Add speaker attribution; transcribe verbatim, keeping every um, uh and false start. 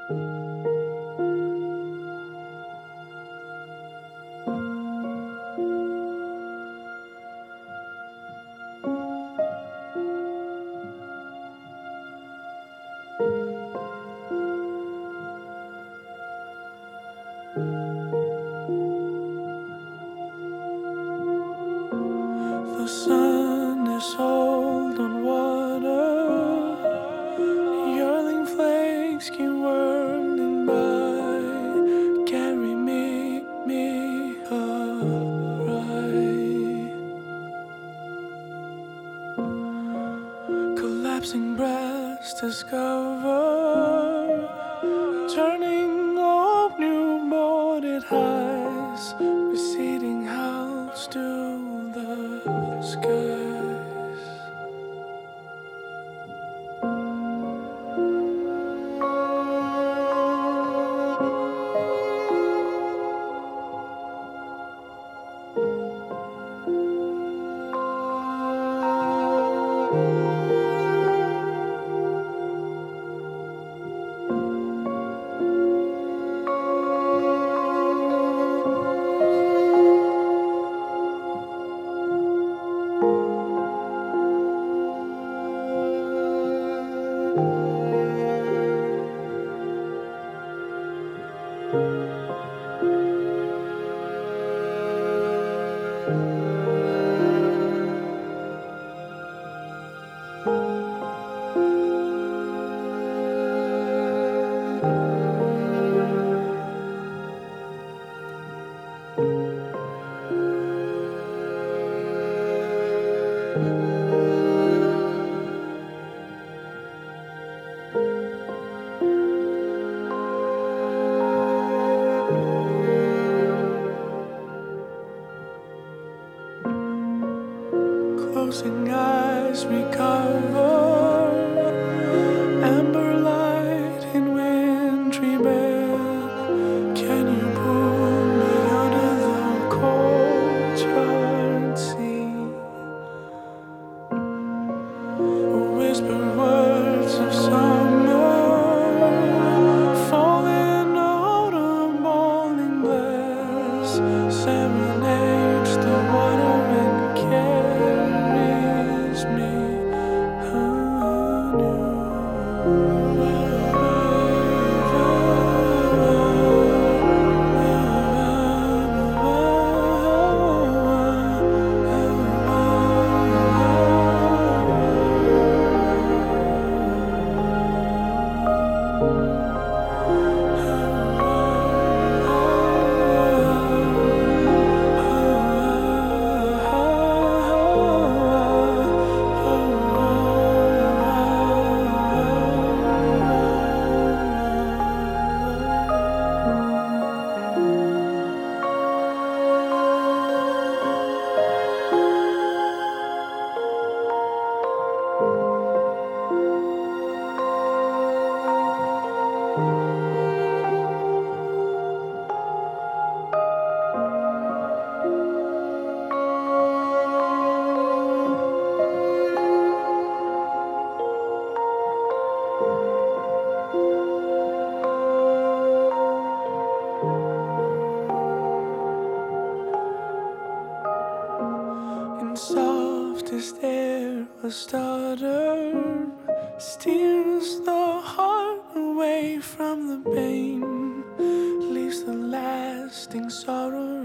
Speaker 1: The sun is old on water, yearling flakes keep whirling by. Carry me, me away. Collapsing breast discover, turning old newborn it highs, receding house to the skies. Closing eyes recover, amber light in wintry bed. Can you pull me out of the cold charred sea? Whisper words of summer, fall in autumn, balling glass, serenades the water and carries me softest air, a stutter steers the heart away from the pain, leaves the lasting sorrow